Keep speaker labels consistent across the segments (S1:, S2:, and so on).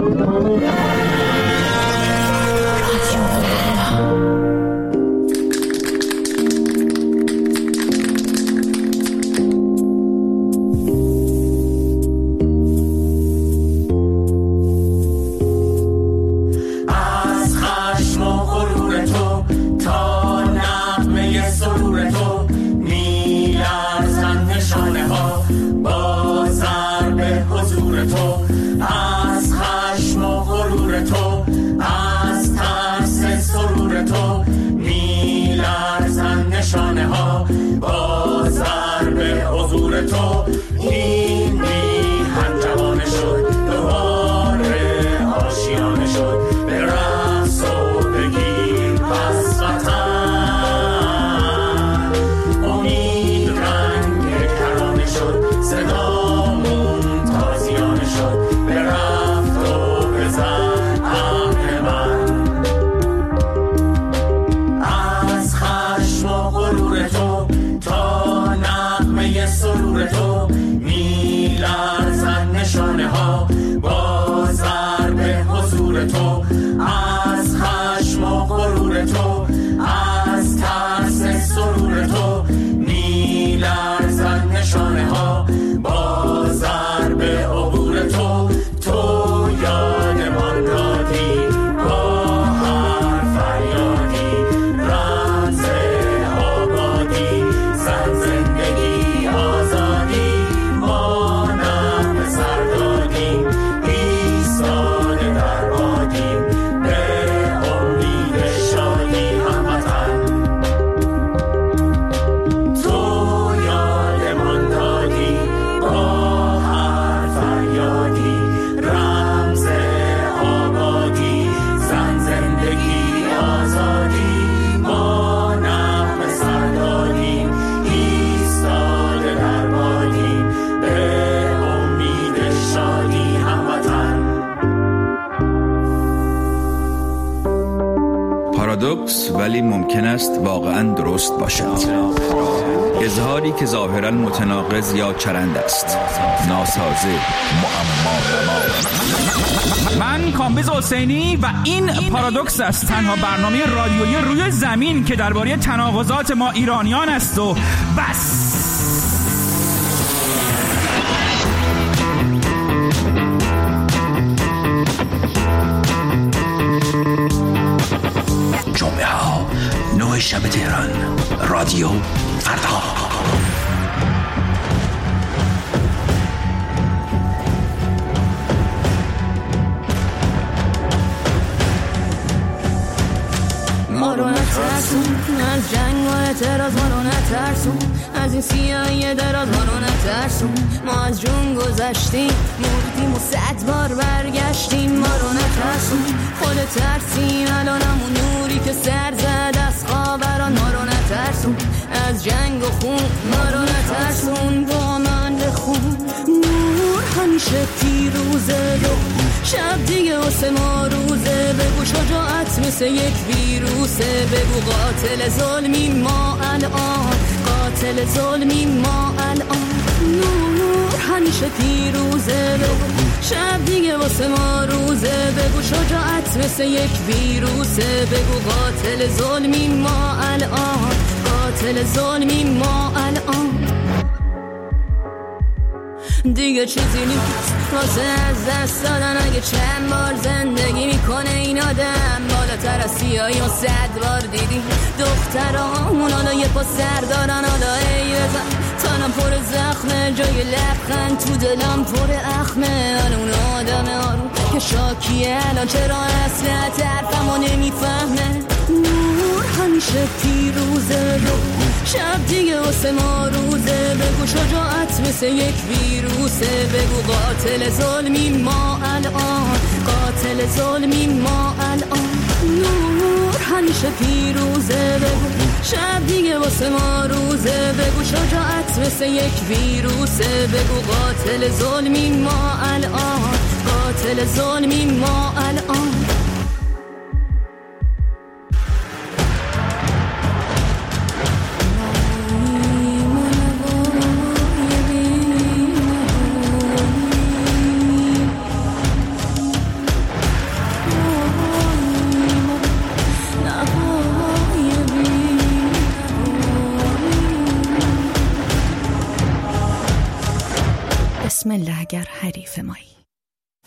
S1: پارادوکس ولی ممکن است واقعاً درست باشد. اظهاری که ظاهراً متناقض یا چرند است. ناسازه، معما.
S2: من کامبیز حسینی و این پارادوکس است، تنها برنامه رادیویی روی زمین که درباره تناقضات ما ایرانیان است و بس.
S3: جمعه ها 9 شب تهران، رادیو فردا.
S4: ما رو نترسون از جنگ و اعتراض، ما رو نترسون از این سیاهی دراز، ما رو نترسون. ما از جون گذشتیم، مردیم و 100 بار برگشتیم. ما رو نترسون، خود ترسیم الان همون نوری که سر زد از خاوران. ما رو نترسون از جنگ و خون، ما رو نترسون با من بخون. نور همیشه پیروزه و شب دیگه واسه ما روزه. بگو شجاعت مثل یک ویروسه، بگو قاتل ظلمی ما الان، قاتل ظلمی ما الان. نور همیشه پیروزه، بگو شب دیگه واسه ما روزه. بگو شجاعت مثل یک ویروسه، بگو قاتل ظلمی ما الان، قاتل ظلمی ما الان. دیگه چیزی نیست واسه از دست دادن، اگه چند بار زندگی میکنه این آدم. بالاتر از سیاهی و 100 بار دیدی دخترامون حالا یه پا سر دارن. حالا ای بزن تنم پر زخمه، جای لبخند تو دلم پر اخمه. حالا اون آدم آروم که شاکیه الان چرا اصلا طرفمو نمیفهمه. نور همیشه پیروزه، شب دیگه واسه ما روزه. بگو شجاعت مثل یک ویروسه، بگو قاتل ظلمی ما الان، قاتل ظلمی ما الان. نور همیشه پیروزه، بگو شب دیگه واسه ما روزه. بگو شجاعت مثل یک ویروسه، بگو قاتل ظلمی ما الان، قاتل ظلمی ما الان.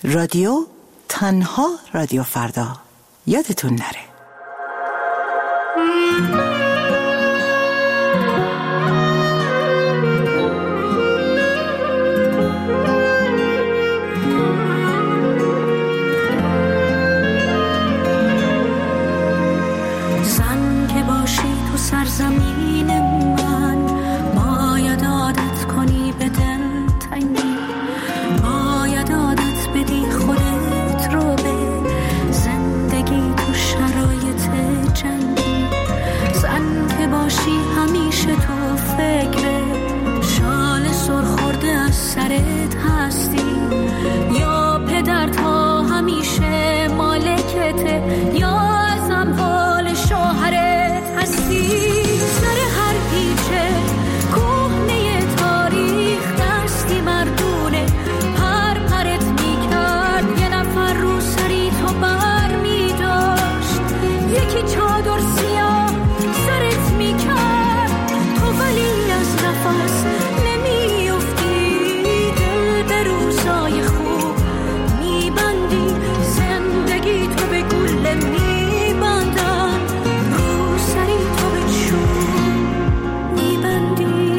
S5: رادیو تنها رادیو فردا. یادتون نره.
S4: زن که باشی تو سرزمین من، باید عادت کنی به دلتنگی، باید عادت بدی خودت رو به زندگی تو شرایط جنگی. زن که باشی همیشه تو فکر شال سرخورده از سرت هستی، یا پدر تا همیشه مالکته، یا از اموال شوهرت هستی. سر هر پیچه کهنه تاریخ دستی مردونه پر پرت میکرد، یه نفر رو سری تو بر میداشت، یکی چادر سیاه سرت میکرد، تو ولی از نفس نمیافتی، دل به روزای خوب میبندی، زندگی تو به گل میبندن، رو سری تو به چوب میبندی.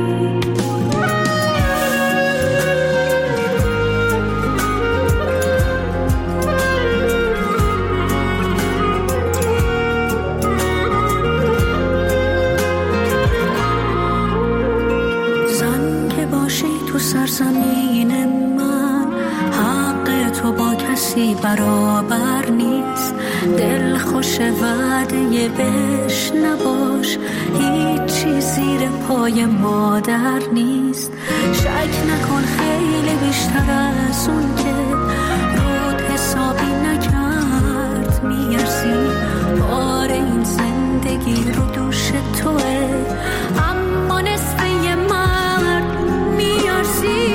S4: زن که باشی تو سرزمین من، حق تو با کسی برابر نیست، دل خوش وعده بهش نباش، هیچی زیر پای مادر نیست. شک نکن خیلی بیشتر از اون که رود حسابی نکرد میارزی، بار این زندگی رو دوش توه، اما نصف یه مرد میارزی.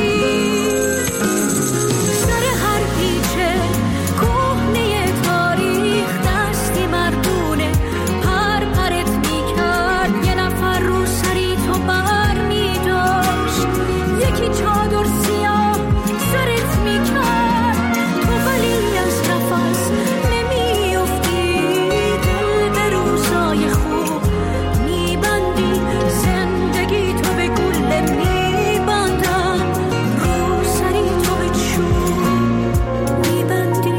S4: سر هر پیچه کهنه تاریخ دستی مردونه پر پرت میکرد، یه نفر رو سری تو بر میداشت، یکی چادر سیاه سرت میکرد، تو ولی از نفس نمیافتی، دل به روزای خوب میبندی، زندگی تو به گل میبندن، رو سری تو به چوب میبندی.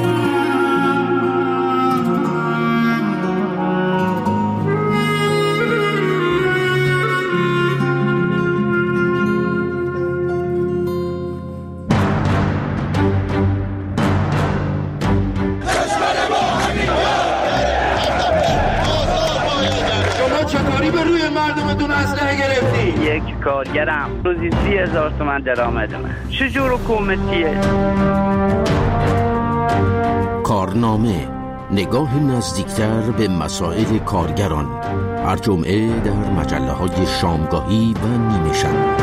S6: شما چطوری به روی مردمتون اسلحه گرفتی؟
S7: یک کارگرم روزی 30,000 تومان درآمدمه. چجور حکومتیه؟
S3: کارنامه، نگاه نزدیکتر به مسائل کارگران، هر جمعه در مجله‌های شامگاهی و نیمه شب.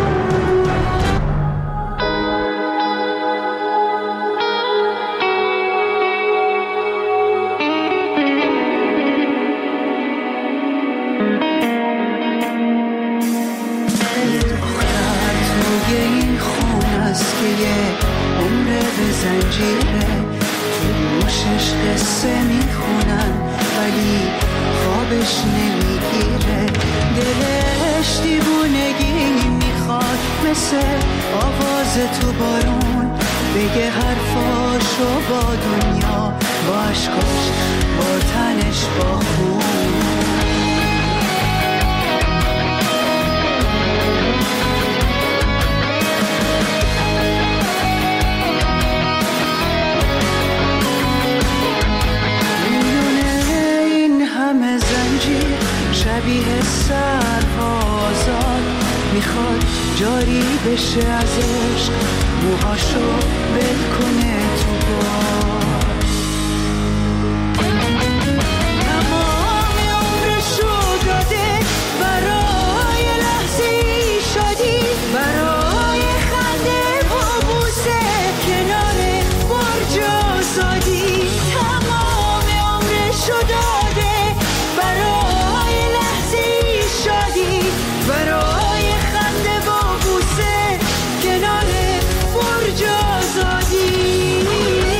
S8: توی این خون است که یه عمره به زنجیره، تو گوشش قصه میخونن ولی خوابش نمیگیره، دلش دیوونگی میخواد مثل آواز تو بارون، بگه حرفاشو با دنیا، با عشقاش، با تنش، با خون. شبیه سربازان میخواد جاری بشه از عشق، موهاشو ول کنه تو باد. تمام عمرشو داده برای لحظه شادی، برای خنده و بوسه کنار برج آزادی. تمام عمرشو داده برای لحظه شادی، برای خنده و بوسه کنار برج آزادی.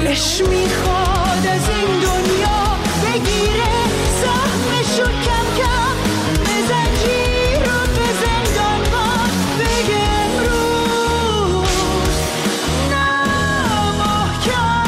S8: عشق میخواد از این دنیا بگیره سهمشو کم کم به زنجیر و به زندان ها بگم روز نه محکم.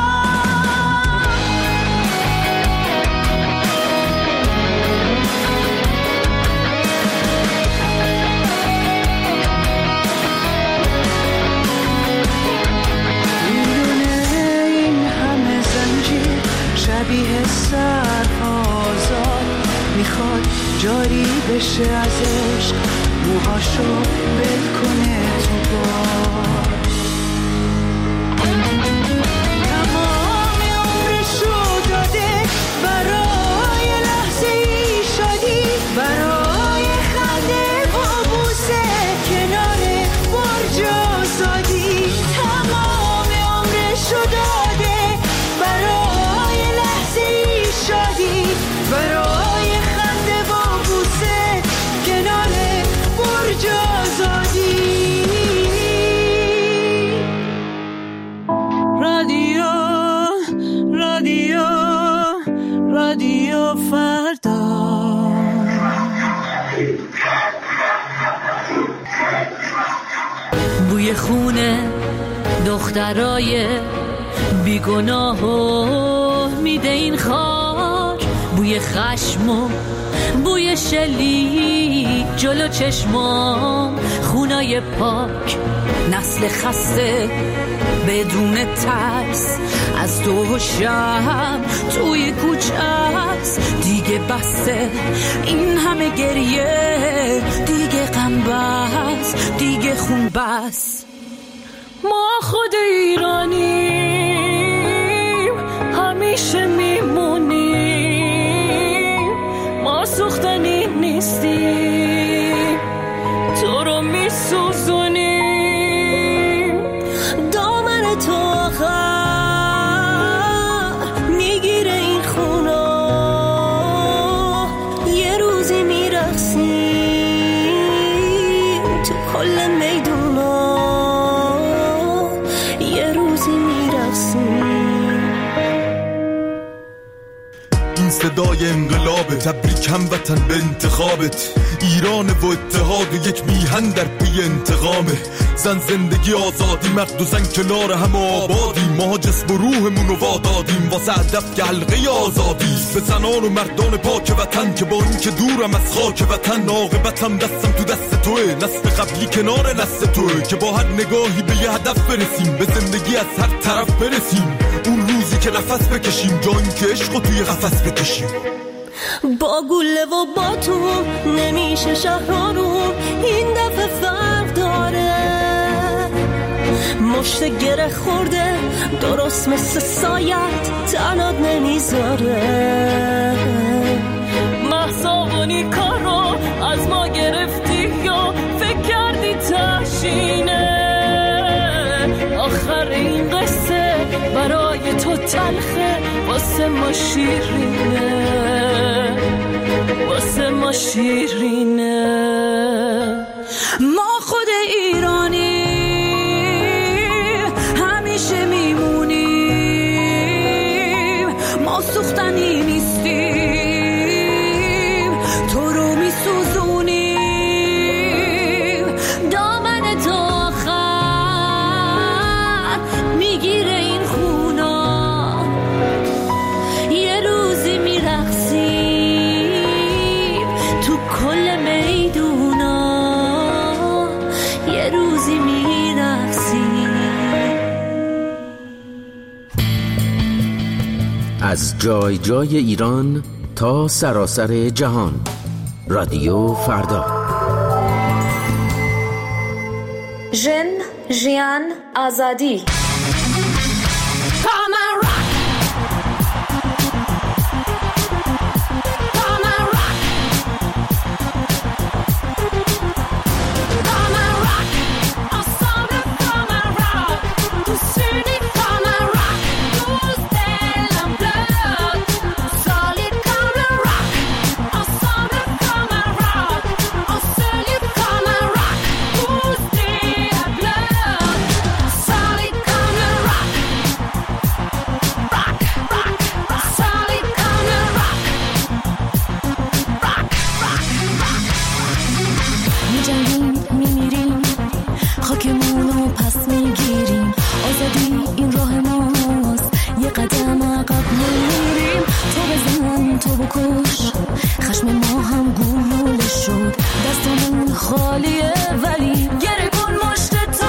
S8: شبیه سر آزاد میخواد جاری بشه از عشق موهاشو بل کنه تو باد. تمام عمرشو داده برای لحظه ای شادی، برای خنده و بوسه کنار برج آزادی. تمام عمرشو داده برای شادی، برای خنده و بوسه کنار برج آزادی. رادیو رادیو رادیو فردا. بوی خونه دخترای بیگناهو میده این خاک، بوی خشم و بوی شلیک جلو چشمام خونای پاک. نسل خسته بدون ترس از تو و شب توی کوچه است. دیگه بسه این همه گریه، دیگه غم بس، دیگه خون بس. ما خود ایرانیم همیشه میمونیم، ما سوختنی نیستیم تو رو میسوزونیم. دامن تو آخر میگیره این خونا، یه روزی میرقصیم تو کل میدونا، یه روزی میرقصیم.
S9: این صدای انقلابه، تبریک هموطن به انتخابت. ایران و اتحاد و یک میهن در پی انتقامه. زن زندگی آزادی، مرد و زن کنار هم آبادی. ما جسم و روحمون رو وادادیم واسه هدف که حلقه آزادی. به زنان و مردان پاک وطن که با این که دورم از خاک وطن، عاقبتم دستم تو دست توه. نسل قبلی کنار نسل توه که با هر نگاهی به یه هدف برسیم، به زندگی از هر طرف برسیم. اون روزی که نفس بکشیم، جایی که عشقو توی قفس بکشیم.
S8: با گله و با تو نمیشه شهرارون، این دفعه فرق داره. مشت گره خورده درست مثل سایت تنات نمیذاره. محصابونی کارو از ما گرفتی یا فکر کردی تشینه. آخر این قصه برای تو تلخه، واسه ما شیرینه، واسه ما شیرینه. ما خود ایرانی همیشه میمونیم، ما سوختنی نیستیم تو رو میسوزونیم. دامن تو آخر میگیره این خونا، یه روزی میرقصیم تو کل میدونا، یه روزی میرقصیم.
S3: از جای جای ایران تا سراسر جهان، رادیو فردا.
S10: ژن، ژیان، آزادی.
S4: خالیه ولی گره کن مشت تا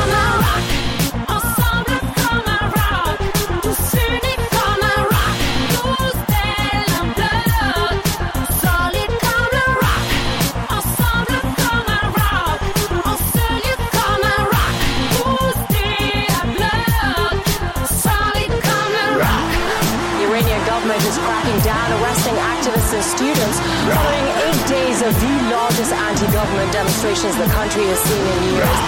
S11: is cracking down, arresting activists and students following 8 days of the largest anti-government demonstrations the country has seen in years.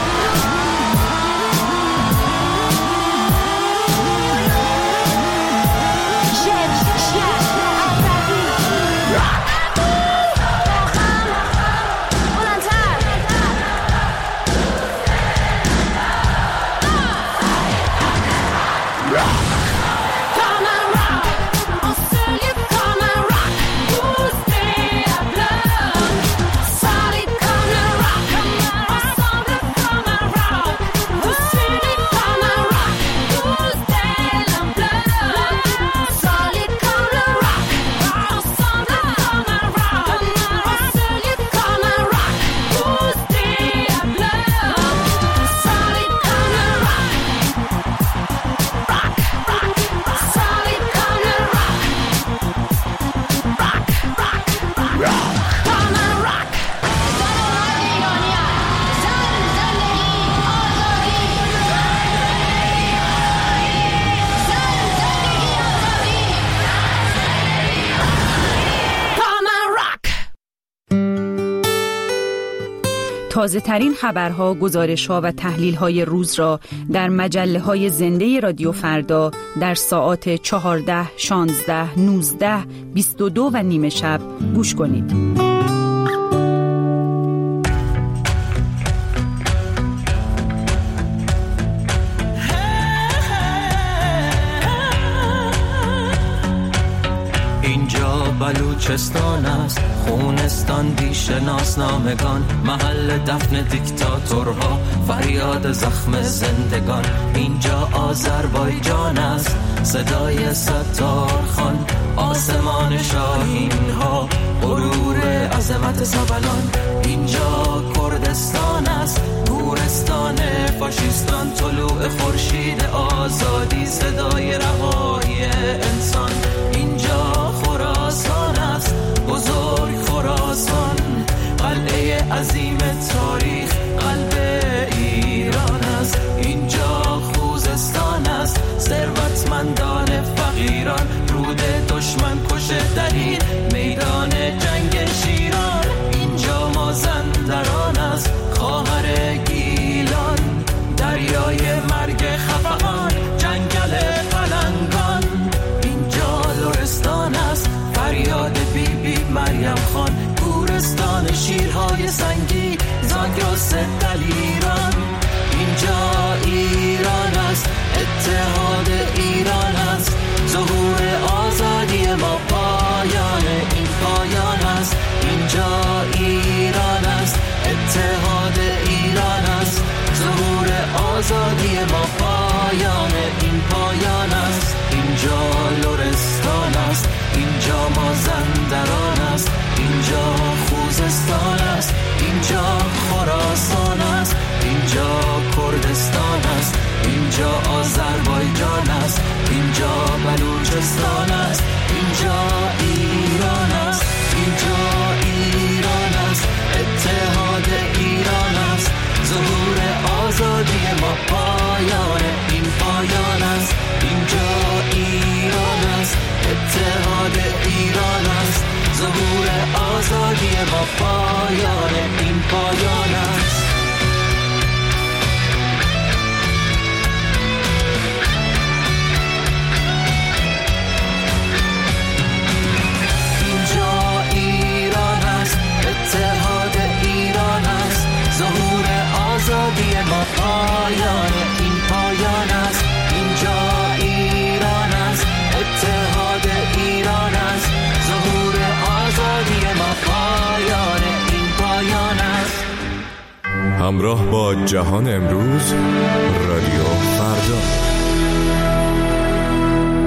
S12: تازه ترین خبرها، گزارش‌ها و تحلیل‌های روز را در مجله‌های زنده رادیو فردا در ساعات 14، 16، 19، 22 و نیم شب گوش کنید.
S13: بلوچستان است، خونستان بی‌شناسنامگان، محل دفن دیکتاتورها، فریاد زخم زندگان. اینجا آذربایجان است، صدای ستار خان، آسمان شاهین ها، غرور عظمت سبلان. اینجا کردستان است، گورستان فاشیستان، طلوع خورشید آزادی، صدای رهایی انسان. اینجا خراسان است، بزرگ خراسان، قلعه عظیم تاریخ، قلب ایران است. اینجا خوزستان است، ثروتمندان فقیران، رود دشمن کشه درید، میدان جنگ شیران. اینجا مازندران است، خواهر گیلان، دریای مرگ خفقان، جنگل پلنگان. اینجا لرستان است، فریاد بی بی مریم خان، گورستان شیرهای سنگی، زاگرس دلیران. اینجا ایران است، اتحاد ایران است، ظهور آزادی ما، پایان این پایان است. اینجا ایران است، اتحاد ایران است، ظهور آزادی ما، پایان این پایان است. اینجا لرستان است، اینجا مازندران است، اینجا خوزستان است، اینجا خراسان است، اینجا کردستان است، اینجا آذربایجان است، اینجا بلوچستان است، اینجا ایران است، اینجا ایران است، اتحاد ایران است، ظهور آزادی ما، پایان این پایان است. اینجا ایران است، اتحاد ایران است، ظهور آزادی ما، پایان این پایان است. اینجا ایران است، اتحاد ایران است، ظهور آزادی ما، پایان این پایان است. اینجا ایران است، اتحاد ایران است، ظهور آزادی ما، پایان این پایان است.
S9: همراه با جهان امروز، رادیو فردا.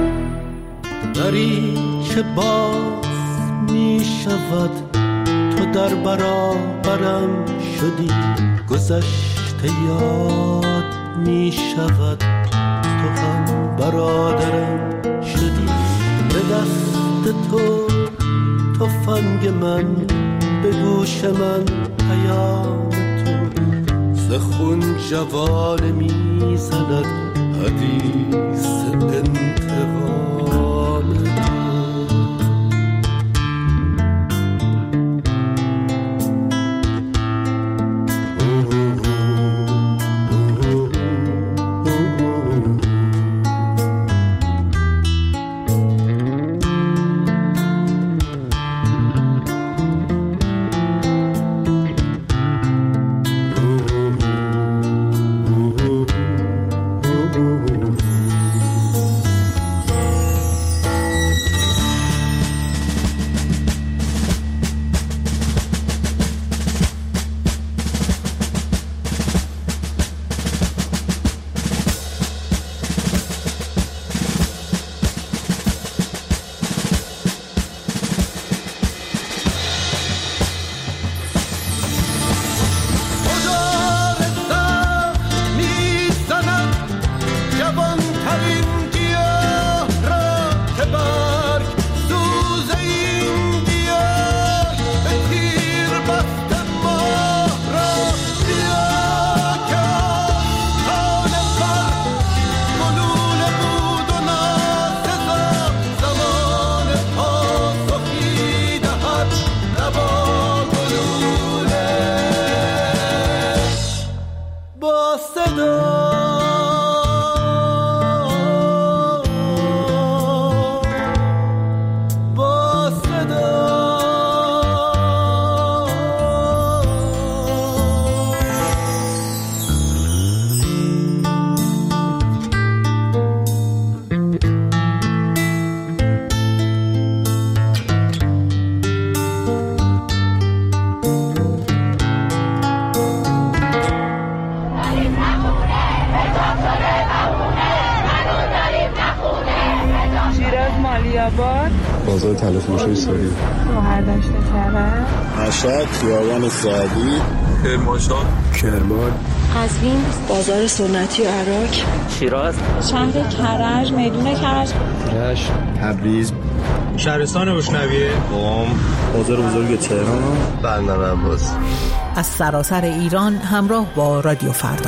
S14: دری که باز می شود، تو در برابرم شدی، گذشته یاد می شود، تو هم برادرم شدی. به دست تو تفنگ من، به گوش من پیام تو، ز خون جوانه می زند حدیث انتقام تو.
S15: بازار تلفروشی سوری،
S16: گوهردشت کرد،
S15: مشهد، خیابان سعدی،
S17: کرمانشاه،
S15: کرمان،
S16: قزوین، بازار سنتی عراق،
S17: شیراز،
S16: شهر کرج، میدون کرج،
S15: رشت، تبریز،
S17: شهرستان روشنویه،
S15: قم، بازار بزرگ تهران،
S14: بندر عباس.
S5: از سراسر ایران همراه با رادیو فردا.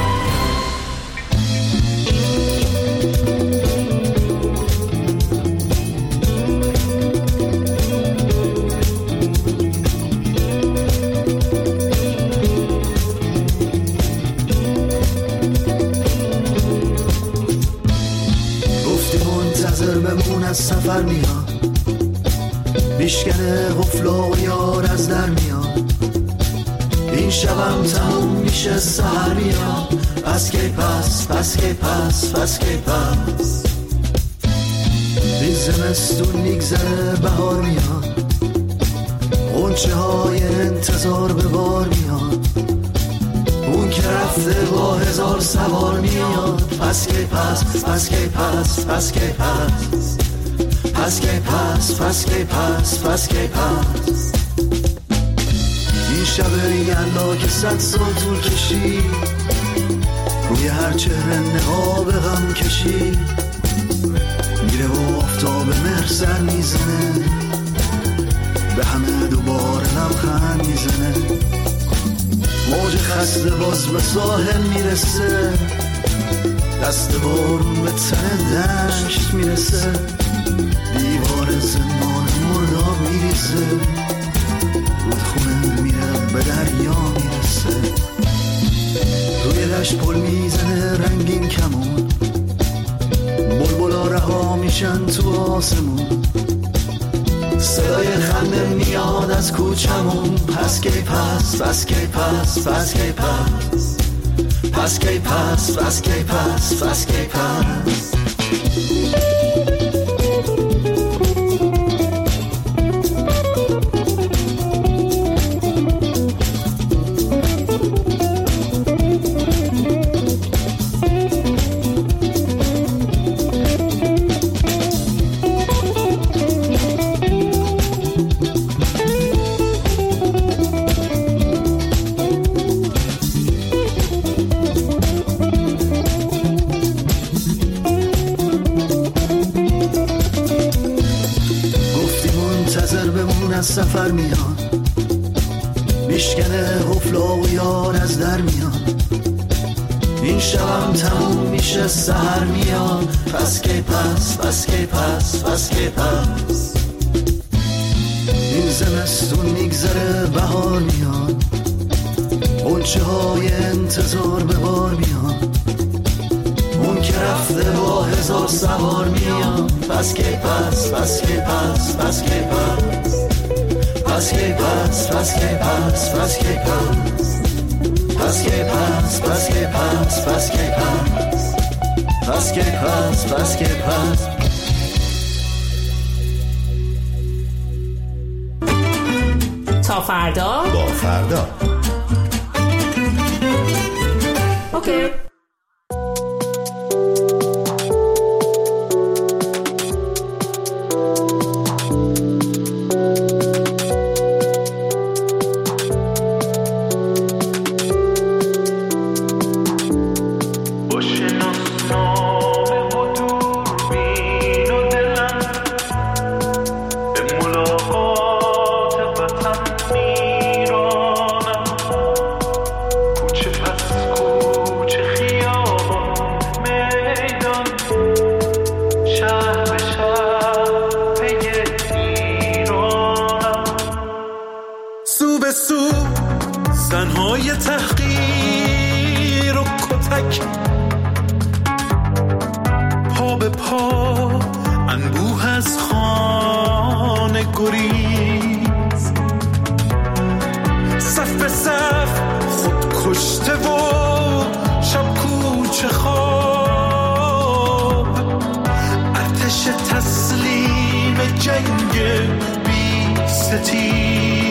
S18: از سفر میاد، بیشکنه غفلا و یار از در میاد، این شبم تموم میشه سهر میاد، پس کی پس، پس کی پس، پس کی پس، این زمستون میگذره بهار میاد، غنچه های انتظار به بار میاد، اون که رفته با هزار سوار میاد، پس کی پس، پس کی پس، پس کی پس، پس کی پس، پس کی پس، پس کی پس. این شب یلا که 100 سال طول کشید، روی هر چهره نقاب غم کشید، میره و آفتاب مهر سر میزنه، به همه دوباره لبخند میزنه، موج خسته باز به ساحل میرسه، دست بارون به تن دشت میرسه، دیوار زمان مرداب میریزه، رودخونه میره به دریا میرسه، روی دشت پل میزنه رنگین کمون، بلبلا رها میشن تو آسمون، صدای خنده میاد از کوچمون، پس کی پس، پس کی پس، پس کی پس، پس کی پس، پس کی پس، پس کی پس. از سفر میان، میشکنه قفلا و یار از در میان. این شبم تموم میشه سحر میان. پس کی پس، پس کی پس، پس کی پس. این زمستون میگذره بهار میان، غنچه های انتظار به بار میان. اون که رفته با 1000 سوار میان. پس کی پس، پس کی پس، پس کی پس. پس کی پس، پس کی پس، پس کی پس. پس کی پس، پس کی پس، پس کی پس. پس کی پس، پس کی پس.
S5: تا فردا
S18: با فردا.
S5: اوکی.
S9: زنهای تحقیر و کتک، پا به پا انبوه از خانه گریز، صف به صف خود کشته و شب کوچه خواب، ارتش تسلیم جنگ بی ستیز.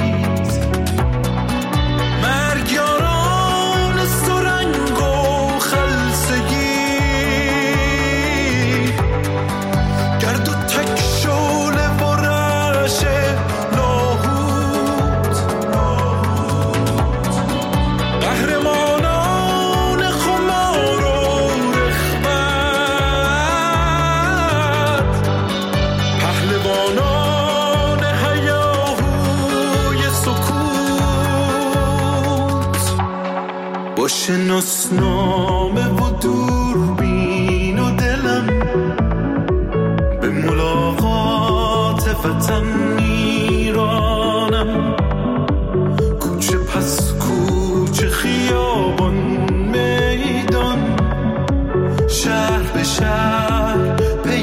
S9: شناسنامه و دوربین و دلم به ملاقات وطن میرانم، کوچه پس کوچه، خیابان میدان، شهر به شهر پی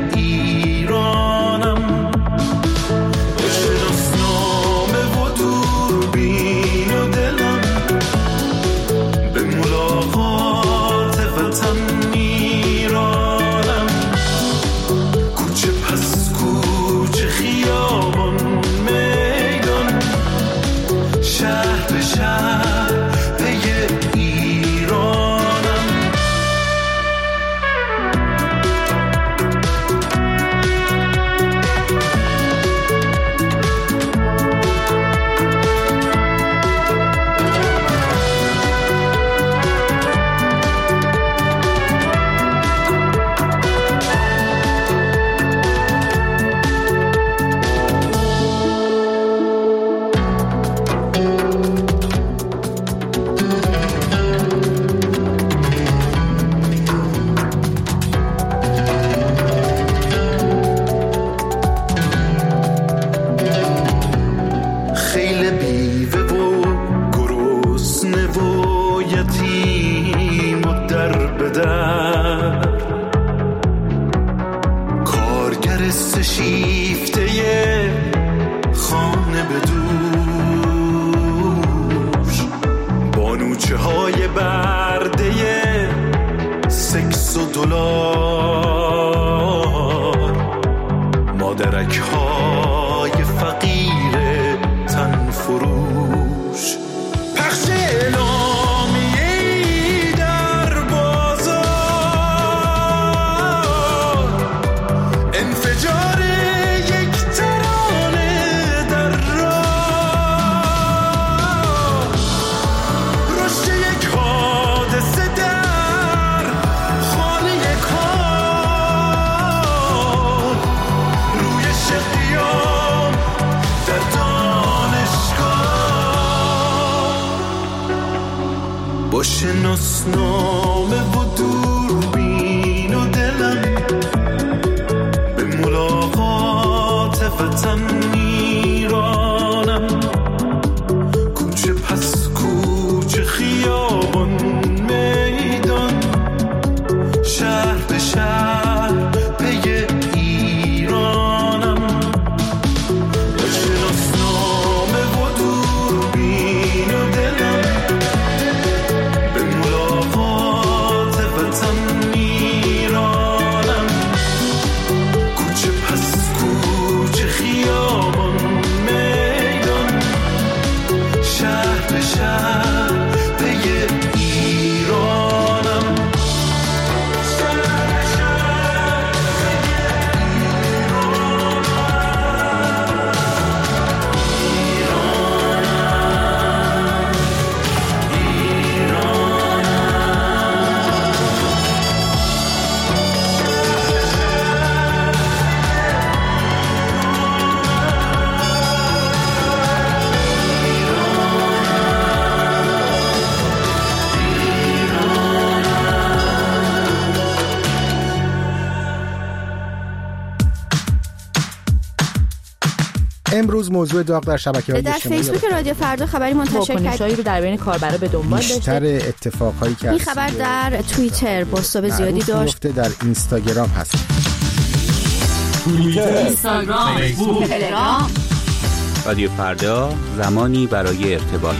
S9: ایرانم. به شناسنامه و دوربین و دلم به ملاقات وطن میرانم، کوچه پس کوچه، خیابان میدان، شهر به شهر پی ایرانم. خیل بیوه و گرسنه و یتیم و در به در، کارگر سشیفته خانه به دوش، بانوچه های برده سکس و دلار، مادرک های فقیر تن فروش، پخش اعلامیه‌ای در بازار، انفجار یک ترانه در راه، رشد یک حادثه در خانه کار، روی شقی
S18: شناسنامه و دوربین و دلم به ملاقات وطن میرانم. کوچه پس کوچه، خیابان میدان، شهر به شهر پی ایرانم. به شناسنامه و دوربین و دلم به ملاقات وطن میرانم. کوچه پس کوچه، خیابان میدان، شهر به شهر پی ایرانم.
S19: امروز موضوع داغ در شبکه‌های اجتماعی
S20: در فیسبوک رادیو فردا خبری منتشر کرد
S5: رو در بین کاربرا به دنبال داشته.
S19: بیشتر اتفاقهایی که
S20: این خبر در توییتر بازتاب زیادی داشت.
S19: در اینستاگرام هست.
S12: اینستاگرام، فیسبوک، تلگرام.
S1: رادیو فردا، زمانی برای ارتباط.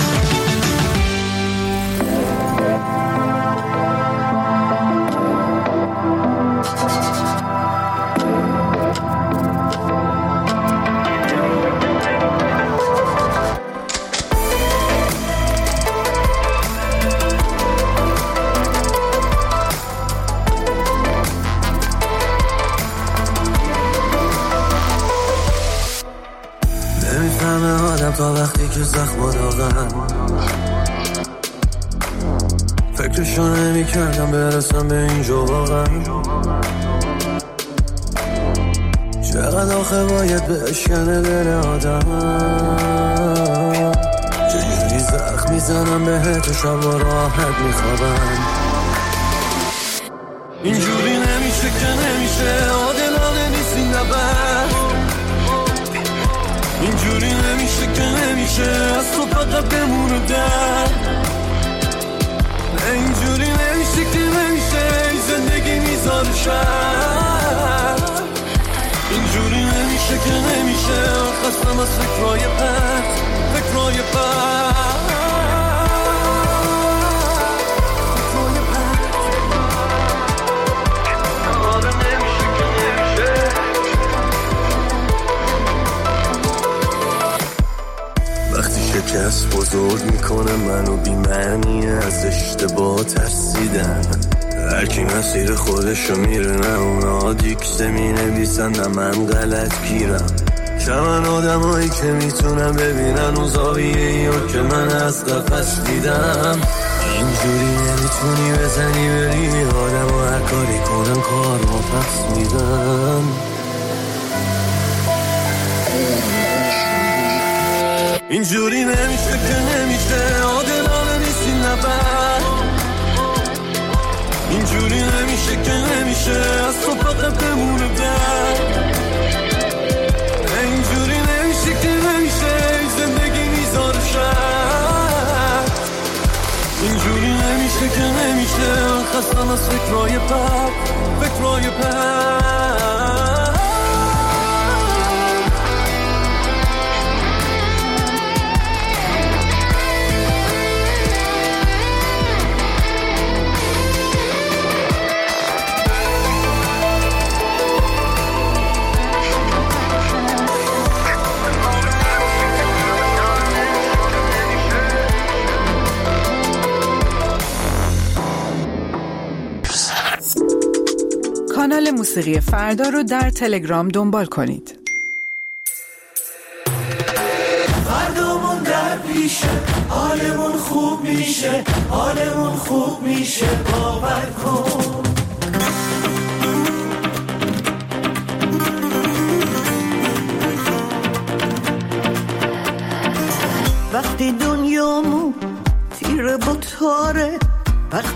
S18: تا وقتی که زخم داغم فکرشو نمی کردم برسم به اینجا واقعا. چقدر آخه باید بشکنه دل آدم، چجوری زخم میزنم بهت و شب و راحت میخوابم. اینجوری نمیشه که نمیشه، عادلانه نیست این نبرد. اینجوری نمیشه که نمیشه، از تو فقط بمونه در. اینجوری نمیشه که نمیشه، این زندگی میذاره شد. اینجوری نمیشه که نمیشه، خستم از فکرهای پرت، فکرهای پرت. شکست بزرگ میکنه منو، بی‌معنی از اشتباه ترسیدن. هرکی مسیر خودشو میره، نه اونا دیکته مینویسن نه من غلط گیرم. شمن آدمایی که میتونن ببینن اون زاویه‌ایو که من از قفس دیدم. اینجوری نمیتونی بزنی بری آدم و هر کاری کنن کار ما پس میدم. اینجوری نمیشه که نمیشه، عادلانه نیست این نبرد. اینجوری نمیشه که نمیشه، از تو فقط بمونه در. اینجوری نمیشه که نمیشه، این زندگی میذاره شد. اینجوری نمیشه که نمیشه، خستم از فکرهای پرت، فکرهای پرت.
S5: کانال موسیقی فردا رو در تلگرام دنبال کنید.
S18: فردامون در پیشه، حالمون خوب میشه، حالمون خوب میشه، باور کن. وقتی دنیامون تیره با تاره،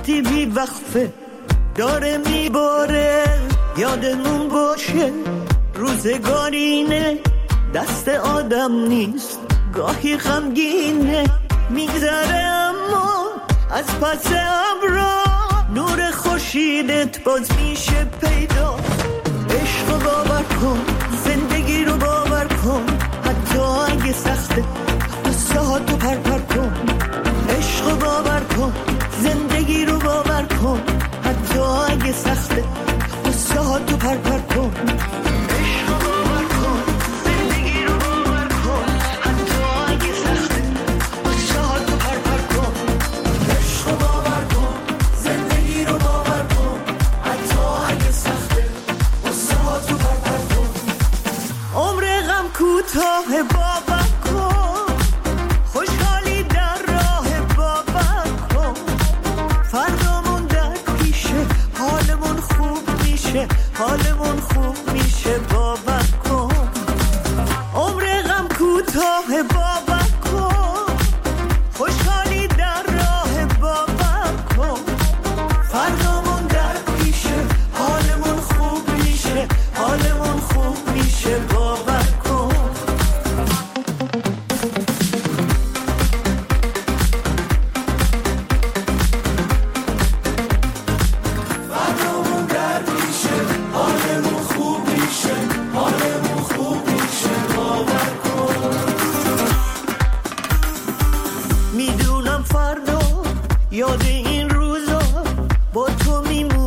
S21: وقتی بی وقفه داره میباره، یادمون باشه روزگارینه، دست آدم نیست، گاهی غمگینه، میگذره اما از پس ابرا نور خورشیدت باز میشه پیدا. عشق رو باور کن، زندگی رو باور کن، حتی اگه سخته قصه ها تو پر کن. عشق رو باور کن، زندگی رو باور کن، حتی اگه سخته قصه ها تو پر کن. کوتاه باور کن، خوشحالی در راه باور کن، فردامون در پیشه، حالمون خوب میشه، حالمون خوب میشه، باور کن. عمر غم کوتاه باور کن، خوشحالی در راه باور کن، فردامون در پیشه، حالمون خوب میشه، حالمون خوب میشه، باور کن. یاد این روزا با تو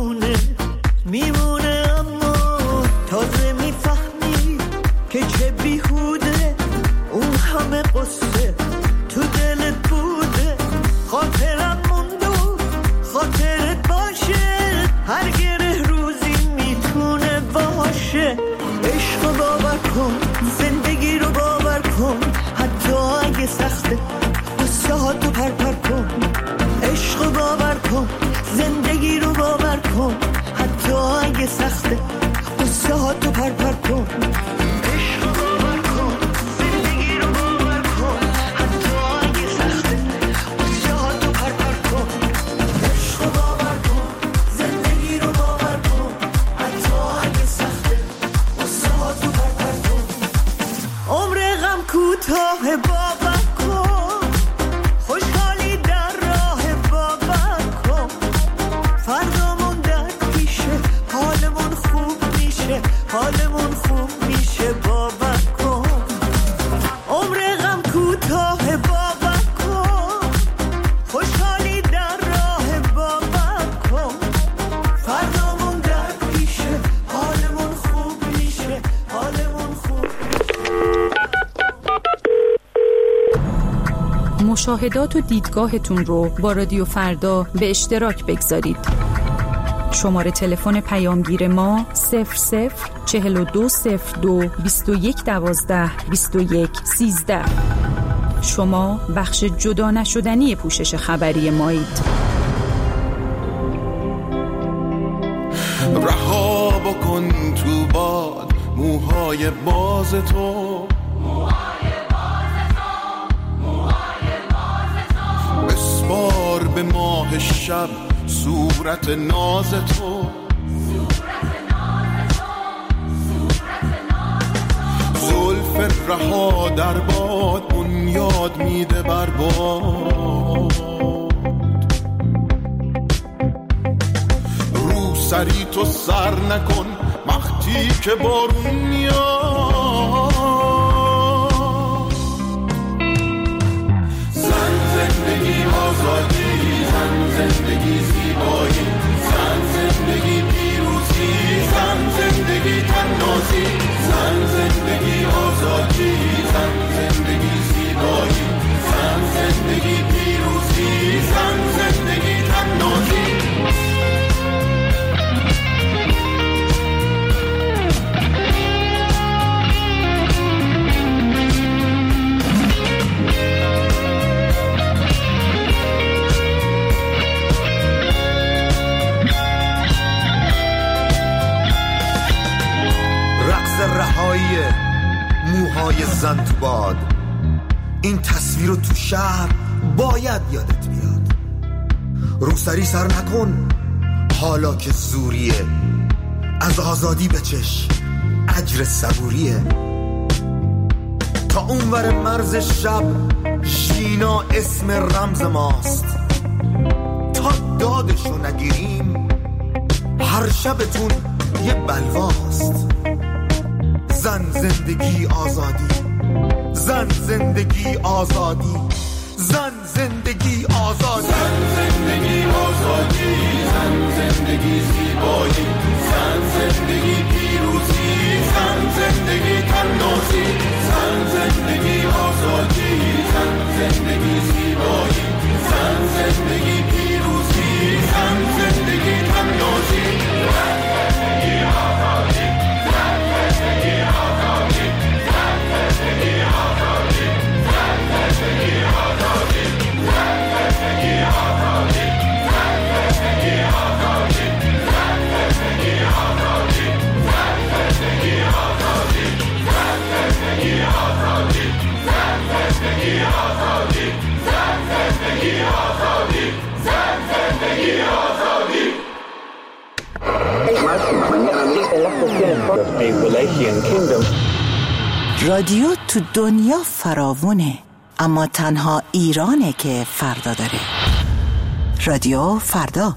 S21: میمونه اما تازه میفهمی که چه بیهوده اون همه قصه تو دلت بوده. خاطرم موند و خاطرت باشه، هر گره روزی میتونه باشه. عشق رو باور کن، زندگی رو باور کن، حتی اگه سخته قصه ها تو پر کن. عشق رو باور کن، زندگی رو باور کن، حتی اگه سخته قصه ها تو پر کن. عشق رو باور کن، زندگی رو باور کن، حتی اگه سخته قصه ها تو پر کن. عشق رو باور کن، زندگی رو باور کن، حتی اگه سخته قصه ها تو پر کن. عمر غم کوتاه باور کن، خوشحالی در راه باور کن، فردامون در پیشه، حالمون خوب میشه، حالمون خوب میشه، باور کن. عمر غم کوتاه باور کن، خوشحالی در راه باور کن، فردامون در پیشه، حالمون خوب میشه، حالمون خوب.
S12: مشاهدات و دیدگاهتون رو با رادیو فردا به اشتراک بگذارید. شماره تلفن پیامگیر ما 004202 2112 2113. شما بخش جدا نشدنی پوشش خبری مایید.
S9: رها بکن تو باد موهای باز تو، بسپار به ماه شب صورت ناز تو. زلف رها در باد بنیاد میده بر باد، رو سری تو سر نکن وقتی که بارون میاد. زن زندگی آزادی، زن زندگی زیبایی، زن زندگی پیروزی، زن زندگی تنازی، زن زندگی آزادی، زن زندگی زیبایی، زن زندگی پیروزی، زن زندگی تنازی.
S18: رهایی موهای زن تو باد، این تصویر رو تو شهر باید یادت بیاد. روسری سر نکن حالا که زوریه، از آزادی بچش اجر صبوریه. تا اونور مرز شب ژینا اسم رمز ماست، تا دادشو نگیریم هر شبتون یه بلواست. زن زندگی آزادی، زن زندگی آزادی، زن زندگی آزادی،
S9: زن زندگی آزادی، زن زندگی زیبایی، زن زندگی پیروزی، زن زندگی تنازی، زن زندگی آزادی، زن زندگی زیبایی، زن زندگی پیروزی، زن زندگی تنازی، زن زندگی آزادی، زن زندگی آزادی، زن زندگی آزادی، زن زندگی آزادی، زن زندگی آزادی، زن زندگی آزادی، زن زندگی آزادی، زن زندگی آزادی، زن زندگی آزادی، زن زندگی آزادی، زن زندگی آزادی، زن زندگی آزادی.
S2: رادیو تو دنیا فراوونه، اما تنها ایرانه که فردا داره. رادیو فردا.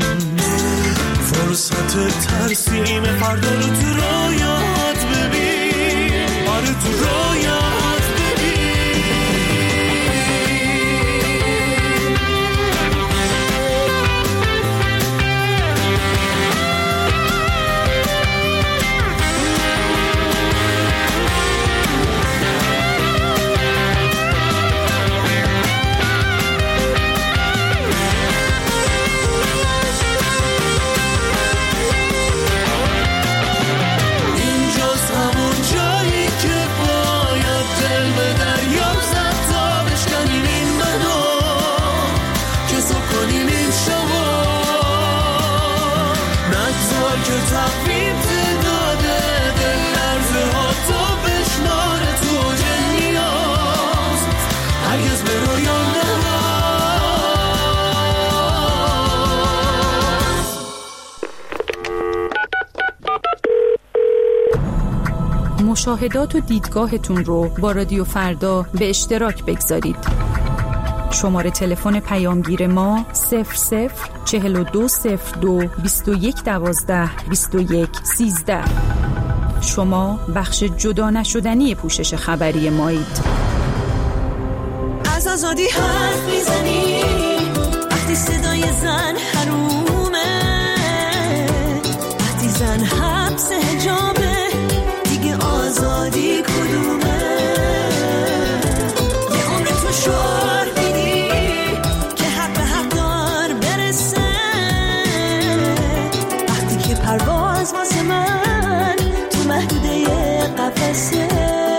S21: فرصت ترسیم فردا رو تو رایات ببین.
S12: مشاهدات و دیدگاهتون رو با رادیو فردا به اشتراک بگذارید. شماره تلفن پیامگیر ما 00420221122113. شما بخش جدا نشدنی پوشش خبری مایید.
S8: از آزادی حرف میزنی وقتی صدای زن حرومه، وقتی زن حبس حجابه دیگه آزادی کدومه؟ یه عمر تو شعار میدی که حق به حق دار برسه، وقتی که پرواز واسه من تو محدوده قفسه.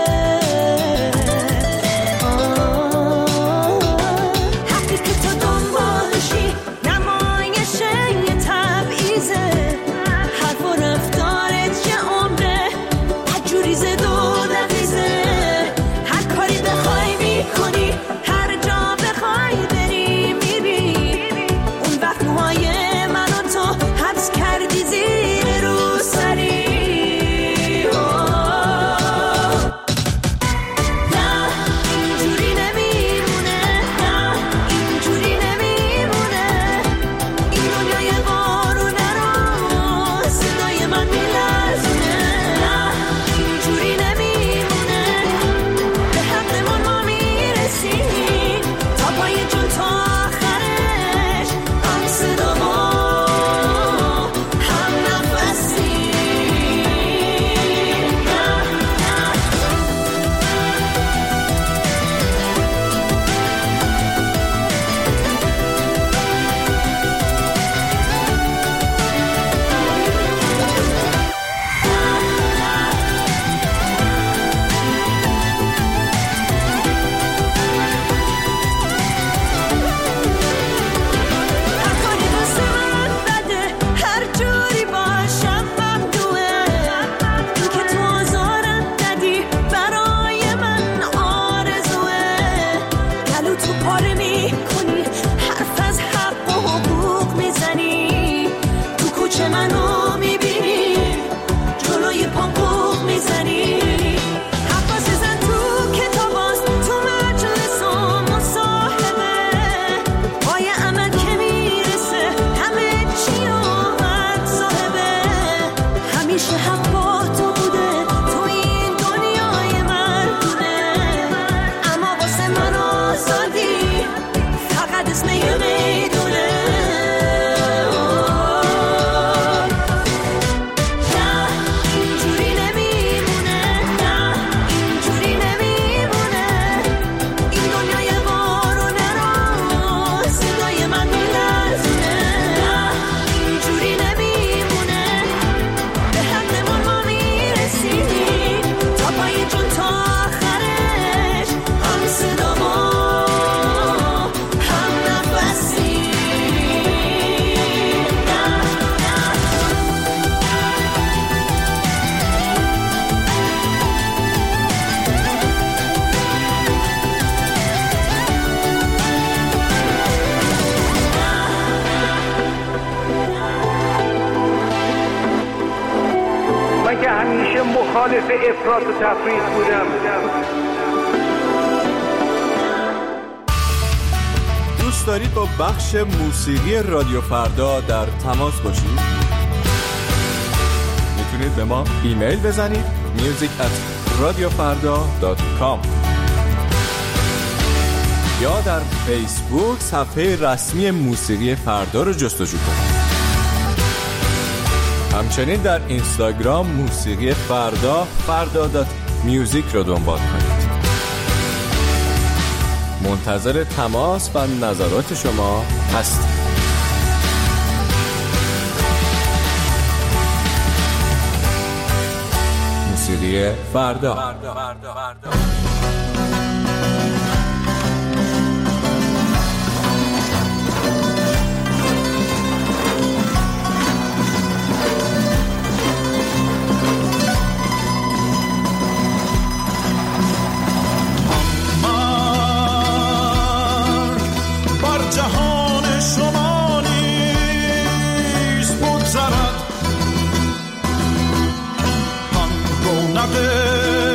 S7: مخالف افراط و تفریط بودم.
S6: دوست دارید با بخش موسیقی رادیو فردا در تماس باشید؟ میتونید به ما ایمیل بزنید music@radiofarda.com یا در فیسبوک صفحه رسمی موسیقی فردا رو جستجو کنید. همچنین در اینستاگرام موسیقی فردا فردا.music رو دنبال کنید. منتظر تماس و نظرات شما هستیم. موسیقی فردا.
S9: جهان شما نیست بگذرد هم رونق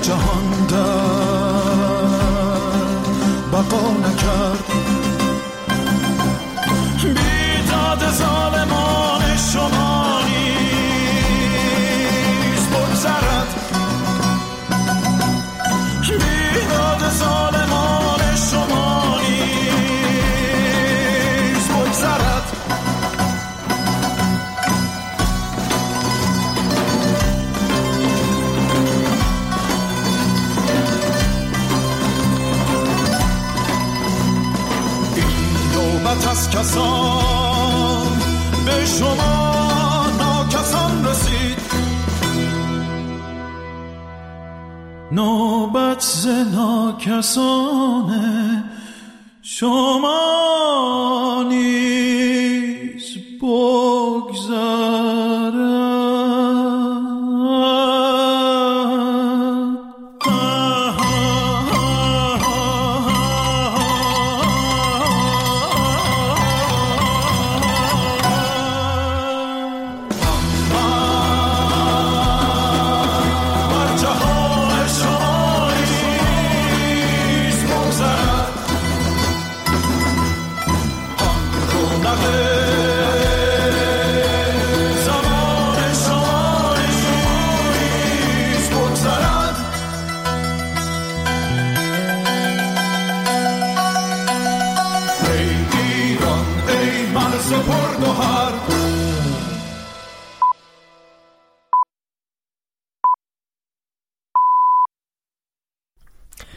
S9: جهان در بقا نکرد. بیداد ظالمان شما نیز بگذرد، بیداد ظالمان شما نیز بگذرد. نوبت از کسان به شما ناکسان رسید، نوبت ز ناکسان شما نیز بود.